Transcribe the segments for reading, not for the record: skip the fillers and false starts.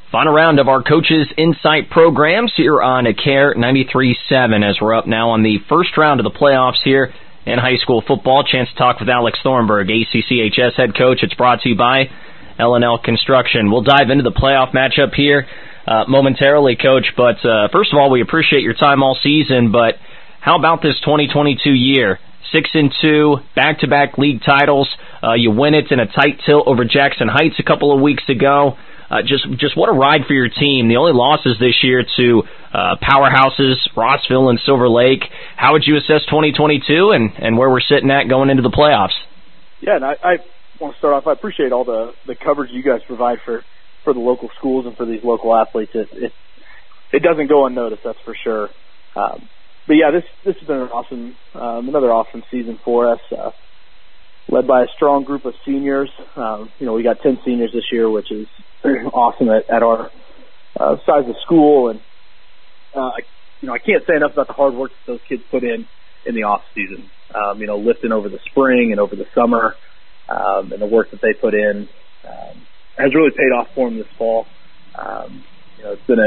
Final round of our Coaches Insight programs here on KARE 93.7 as we're up now on the first round of the playoffs here in high school football. Chance to talk with Alex Thornburg, ACCHS head coach. It's brought to you by L&L Construction. We'll dive into the playoff matchup here momentarily, Coach. But first of all, we appreciate your time all season. But how about this 2022 year? 6-2, back-to-back league titles. You win it in a tight tilt over Jackson Heights a couple of weeks ago. Just what a ride for your team. The only losses this year to powerhouses, Rossville and Silver Lake. How would you assess 2022 and where we're sitting at going into the playoffs? Yeah, and I want to start off, I appreciate all the coverage you guys provide for the local schools and for these local athletes. It doesn't go unnoticed, that's for sure. But yeah, this has been an awesome, another awesome season for us, led by a strong group of seniors. We got 10 seniors this year, which is awesome at our size of school. And, I can't say enough about the hard work that those kids put in the off season. Lifting over the spring and over the summer, and the work that they put in, has really paid off for them this fall. It's been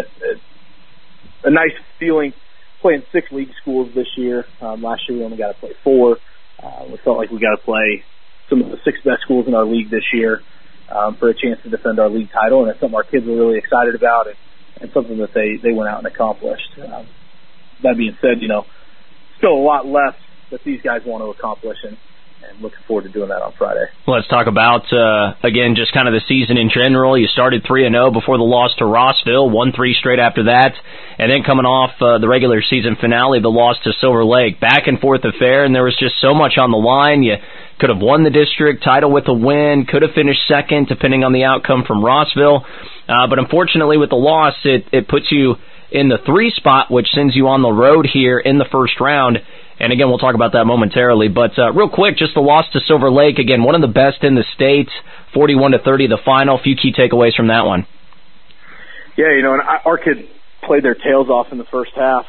a nice feeling playing 6 league schools this year. Last year we only got to play 4. We felt like we got to play some of the 6 best schools in our league this year for a chance to defend our league title, and it's something our kids were really excited about and something that they went out and accomplished. That being said, still a lot left that these guys want to accomplish, and looking forward to doing that on Friday. Well, let's talk about, again, just kind of the season in general. You started 3-0 before the loss to Rossville, won 3 straight after that, and then coming off the regular season finale, the loss to Silver Lake. Back and forth affair, and there was just so much on the line. You could have won the district title with a win, could have finished second, depending on the outcome from Rossville. But unfortunately, with the loss, it puts you in the 3 spot, which sends you on the road here in the first round. And again, we'll talk about that momentarily. But real quick, just the loss to Silver Lake. Again, one of the best in the state, 41-30 the final. Few key takeaways from that one. Yeah, and our kids played their tails off in the first half.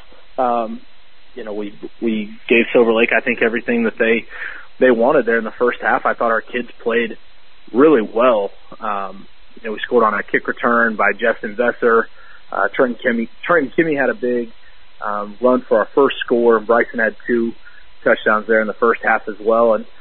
We gave Silver Lake, I think, everything that they wanted there in the first half. I thought our kids played really well. We scored on a kick return by Justin Vesser. Trenton Kimmy had a big run for our first score, and Bryson had 2 touchdowns there in the first half as well. And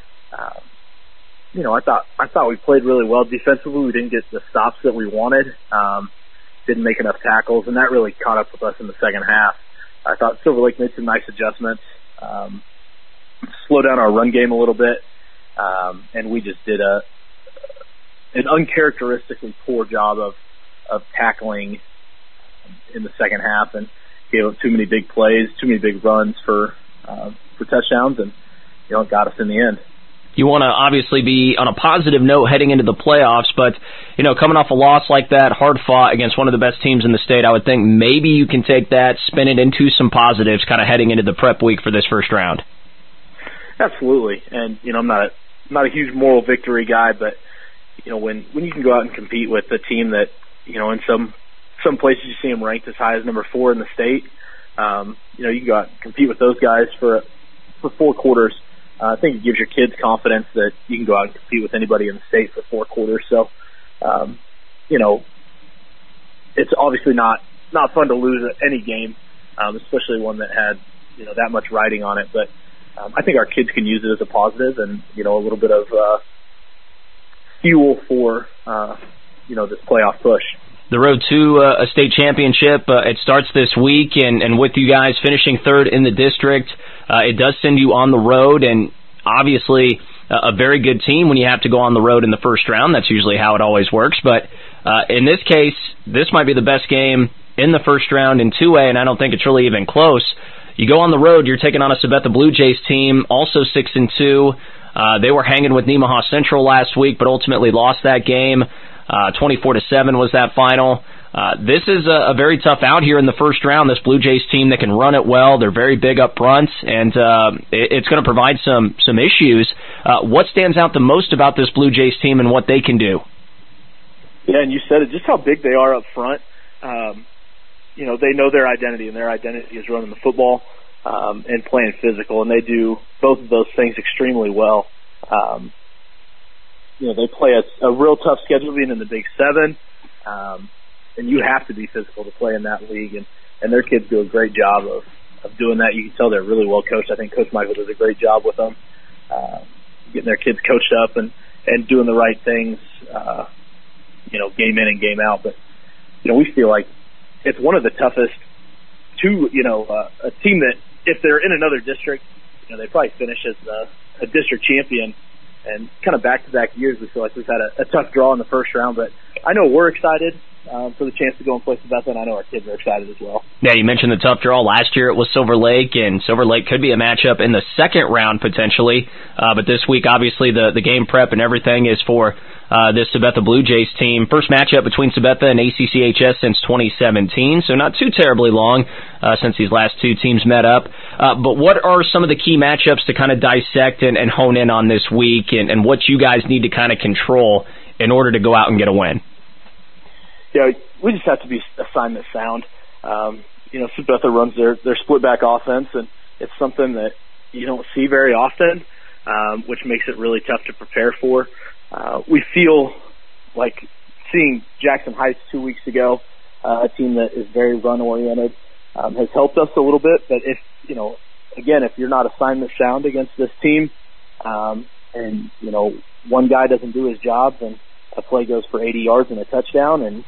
I thought we played really well defensively. We didn't get the stops that we wanted, didn't make enough tackles, and that really caught up with us in the second half. I thought Silver Lake made some nice adjustments, slowed down our run game a little bit, and we just did an uncharacteristically poor job of tackling in the second half, and gave up too many big plays, too many big runs for touchdowns, and it got us in the end. You want to obviously be on a positive note heading into the playoffs, but coming off a loss like that, hard fought against one of the best teams in the state, I would think maybe you can take that, spin it into some positives, kind of heading into the prep week for this first round. Absolutely, and I'm not a huge moral victory guy, but when you can go out and compete with a team that in some places you see them ranked as high as number 4 in the state. You can go out and compete with those guys for 4 quarters. I think it gives your kids confidence that you can go out and compete with anybody in the state for 4 quarters. So, it's obviously not fun to lose any game, especially one that had that much riding on it. But I think our kids can use it as a positive and a little bit of fuel for this playoff push. The road to a state championship, it starts this week, and with you guys finishing 3rd in the district, it does send you on the road, and obviously a very good team when you have to go on the road in the first round. That's usually how it always works, but in this case, this might be the best game in the first round in 2A, and I don't think it's really even close. You go on the road, you're taking on a Sabetha Blue Jays team, also 6-2. They were hanging with Nemaha Central last week, but ultimately lost that game. 24-7 was that final. This is a very tough out here in the first round. This Blue Jays team that can run it well. They're very big up front, and it's going to provide some issues. What stands out the most about this Blue Jays team and what they can do? Yeah, and you said it, just how big they are up front. They know their identity, and their identity is running the football and playing physical, and they do both of those things extremely well. They play a real tough schedule being in the Big 7. and you have to be physical to play in that league, and their kids do a great job of doing that. You can tell they're really well coached. I think Coach Michael does a great job with them, getting their kids coached up and doing the right things, game in and game out. But, we feel like it's one of the toughest a team that if they're in another district, they probably finish as a district champion. And kind of back-to-back years, we feel like we've had a tough draw in the first round. But I know we're excited for the chance to go and play Sabetha, and I know our kids are excited as well. Yeah, you mentioned the tough draw. Last year it was Silver Lake, and Silver Lake could be a matchup in the second round potentially. But this week, obviously, the game prep and everything is for this Sabetha Blue Jays team. First matchup between Sabetha and ACCHS since 2017, so not too terribly long since these last two teams met up. But what are some of the key matchups to kind of dissect and hone in on this week, and what you guys need to kind of control in order to go out and get a win? Yeah, we just have to be assignment sound. Sabetha runs their split back offense, and it's something that you don't see very often, which makes it really tough to prepare for. We feel like seeing Jackson Heights 2 weeks ago, a team that is very run-oriented, has helped us a little bit. But if you're not assignment sound against this team, and one guy doesn't do his job, then a play goes for 80 yards and a touchdown, and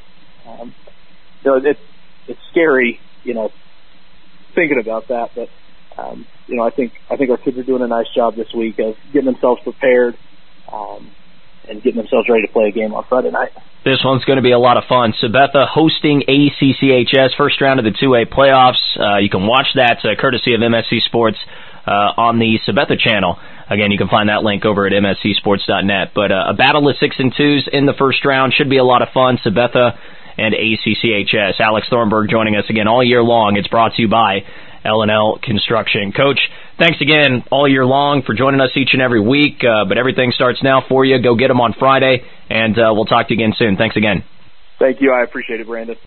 it's scary, thinking about that. But I think our kids are doing a nice job this week of getting themselves prepared, and getting themselves ready to play a game on Friday night. This one's going to be a lot of fun. Sabetha hosting ACCHS, first round of the 2A playoffs. You can watch that courtesy of MSC Sports on the Sabetha channel. Again, you can find that link over at mscsports.net. But a battle of 6 and 2s in the first round should be a lot of fun. Sabetha and ACCHS. Alex Thornburg joining us again all year long. It's brought to you by L&L Construction. Coach, thanks again all year long for joining us each and every week. But everything starts now for you. Go get them on Friday, and we'll talk to you again soon. Thanks again. Thank you. I appreciate it, Brandon.